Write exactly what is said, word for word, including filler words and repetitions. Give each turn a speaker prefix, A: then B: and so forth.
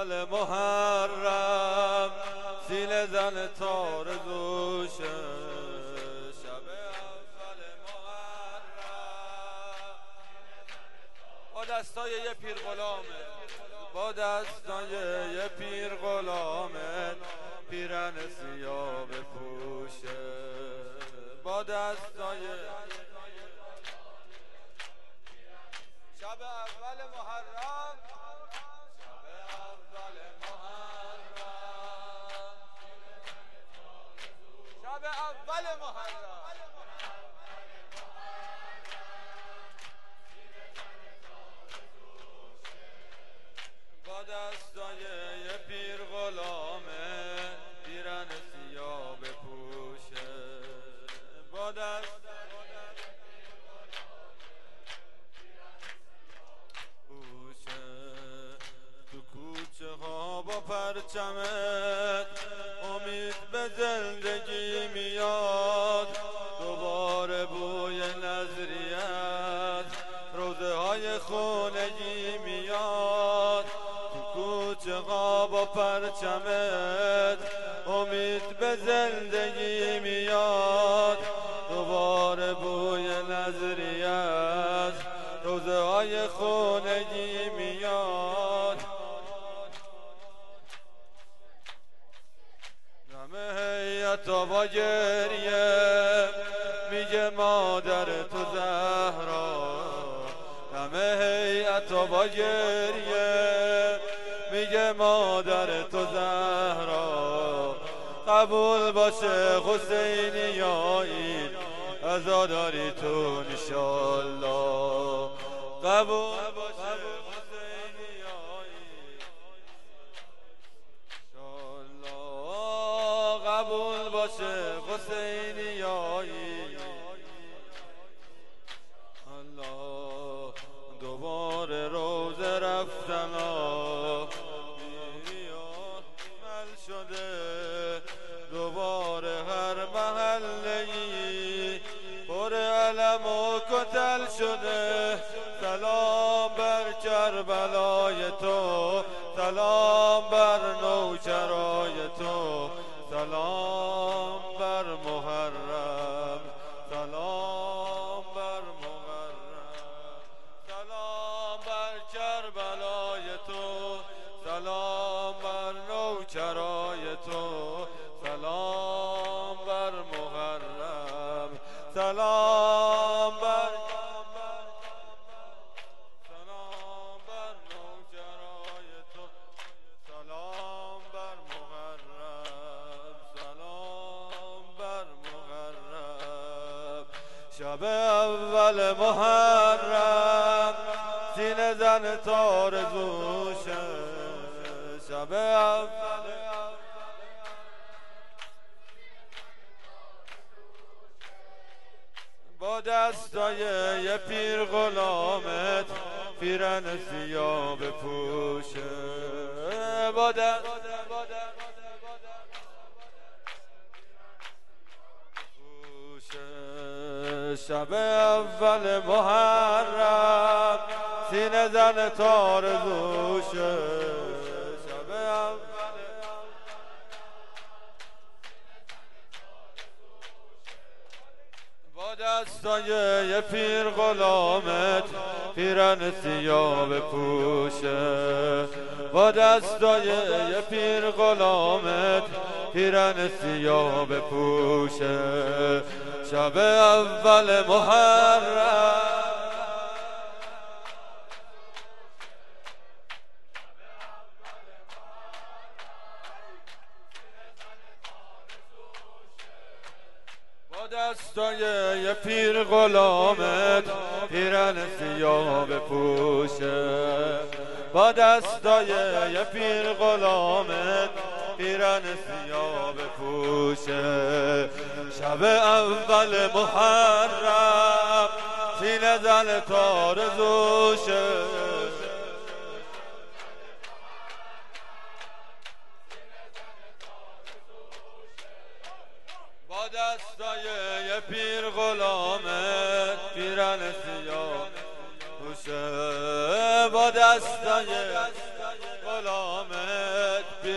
A: اول محرم سینه زن تار دوشه شب اول محرم با دستای یه پیر غلامه با دستای یه پیر غلامه پیرن سیاه بپوشه با دستای شب اول محرم شب اول محرم شب اول محرم با دستای یه پیر غلامه پیرن سیاه بپوشه با دست با پرچمت امید به زندگی میاد دوباره بوی نظریت روزه های خونگی میاد تو کوچه ها با پرچمت امید به زندگی میاد دوباره بوی نظریت روزه های خونگی میاد تو با گریه میگه مادر تو زهرا همه هیئت با گریه میگه مادر تو زهرا قبول باشه حسینیایی عزاداری تو انشالله قبول باشه قبول باشه حسینیایی الله دوباره روزه رفتن مل شده دوباره هر محله‌ای پر علم و کتل شده سلام بر کربلای تو سلام بر نوکرای تو سلام بر محرم سلام بر محرم سلام بر کربلای تو سلام بر نوکرای تو سلام بر محرم سلام بر سلام بر نوکرای تو سلام بر محرم شب اول محرم سینه زن تارزوشه شب اول با دستای یه پیر غلامت پیرن سیاه بپوشه با دست شب اول محرم سینه زن تارزوشه شب اول با دستای یه پیر غلامت پیرن سیاه بپوشه با دستای یه پیر غلامت پیرن سیاه بپوشه شب اول محرم با دستای یه پیر غلامت پیرن سیاه بپوشه با دستای یه پیر غلامت پیرن سیاه بپوشه شب اول محرم سینه زن تارزوشه با دستای یه پیر غلامت پیرن سیاه بپوشه با دستای غلامت